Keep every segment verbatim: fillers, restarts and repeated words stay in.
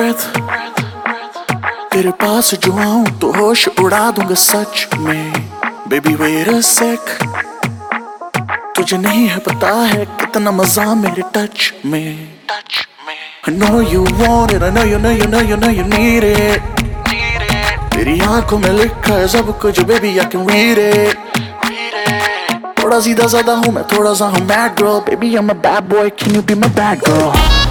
breath, तेरे पास जो आऊं तो होश उड़ा दूंगा सच में. Baby wait a sec, तुझे नहीं है पता है कितना मजा मेरे टच में. I know you want it, I know you know you know you know you need it. तेरी आंखों में लिखा है सब कुछ baby I can read it. थोड़ा सीधा साधा हूँ मैं, थोड़ा सा हूँ bad girl. Baby I'm a bad boy, can you be my bad girl?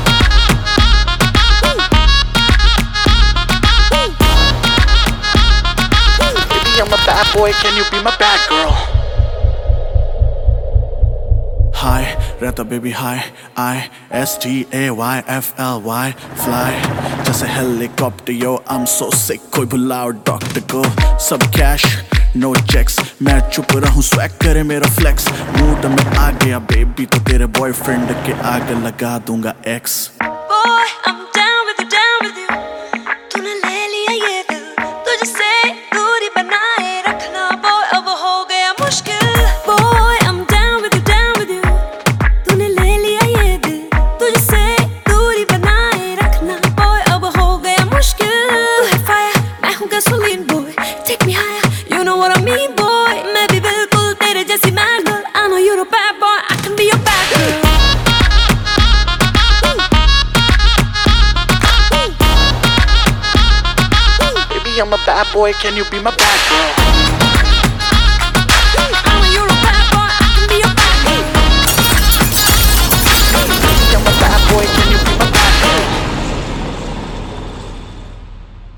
Baby I'm a bad boy, can you be my bad girl? Hi, रहता baby hi, I S T A Y F L Y, fly जैसे helicopter yo, I'm so sick कोई बुलाओ doctor को. सब cash no checks, मैं चुप रहूं swag करे मेरा flex. मूड में आ गया baby तो तेरे boyfriend के आगे लगा दूंगा X. Boy I'm down with you, down with you. तूने ले लिया ये दिल, तुझसे दूरी बनाए रखना boy अब हो गया मुश्किल. Boy I'm down with you, down with you. तूने ले लिया ये दिल, तुझसे दूरी बनाए रखना boy अब हो गया मुश्किल. तू है fire, मैं हूँ gasoline boy. Take me higher, you know what I mean boy. मैं भी बिल्कुल तेरे जैसी mad girl. I know you're a bad boy, I can be your bad girl. I'm a bad boy, can you be my bad girl?